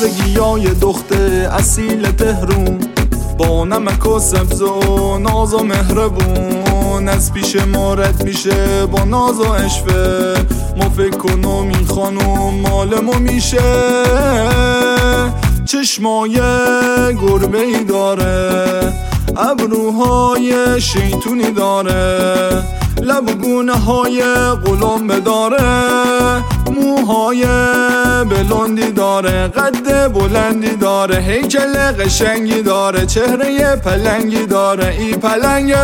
خارگیای دختر اصیل تهرون، با نمک و سبز و ناز و مهربون، از پیش ما رد میشه با ناز و اشوه. ما فکر کنم این خانوم مال ما میشه. چشمای گربه ای داره، ابروهای شیطونی داره، لب و گونه های قلمبه داره، موهای بلندی داره، قد بلندی داره، هیکل قشنگی داره، چهره پلنگی داره. ای پلنگه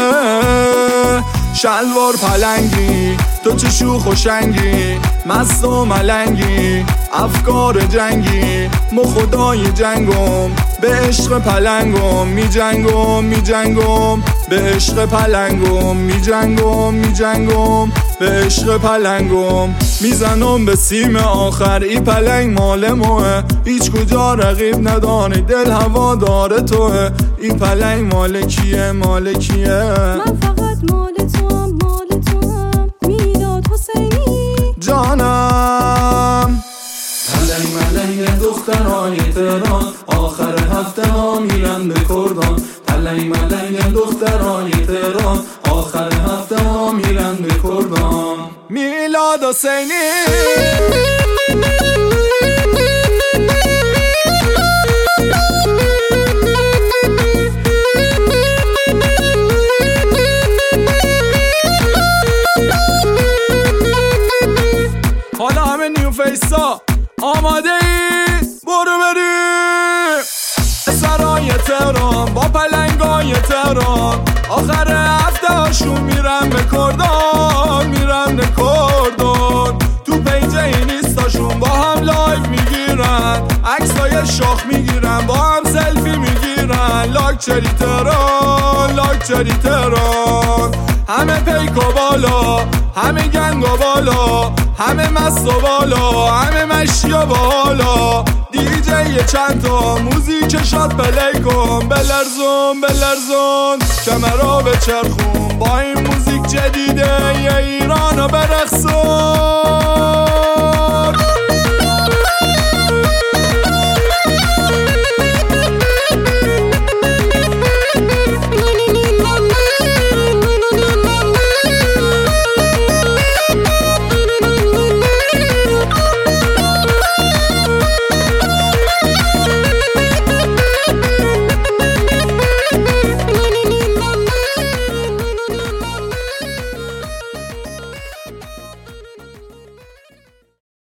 شلوار پلنگی، تو چه شوخ و شنگی، مست و ملنگی، افکار جنگی. مو خدای جنگم، به عشق پلنگم میجنگم میجنگم، به عشق پلنگم میجنگم میجنگم، به عشق پلنگم میزنم به سیم آخر. ای پلنگ مال موه، هیچ کجا رقیب نداره، دل هوا داره توه. ای پلنگ مال کیه مال کیه؟ من فقط مال توام مال توام، میلاد حسینی جانم. پلنگ ملنگ دخترای تهران، آخر هفته ها میرن به کردان. پلنگ ملنگ دخترای تهران، آخر هفته ها میرن به کردان. میلاد حسینی. حالا همه نیو فیسا آماده ای؟ برو بریم سرای تهران با پلنگای تهران، آخر هفته هاشون میرن به کردان میرن به کردان. تو پیج اینستاشون با هم لایک میگیرن، عکسای شاخ میگیرن، با هم سلفی میگیرن. لاکچری تهران لاکچری تهران، همه پیکا بالا، همه گنگا بالا، همه مست و بالا، همه مشی و بالا. دیجی چند تا موزیک شاد پلی کن، بلرزون بلرزون کمرا بچرخون، با این موزیک جدیده یه ایرانو برقصون.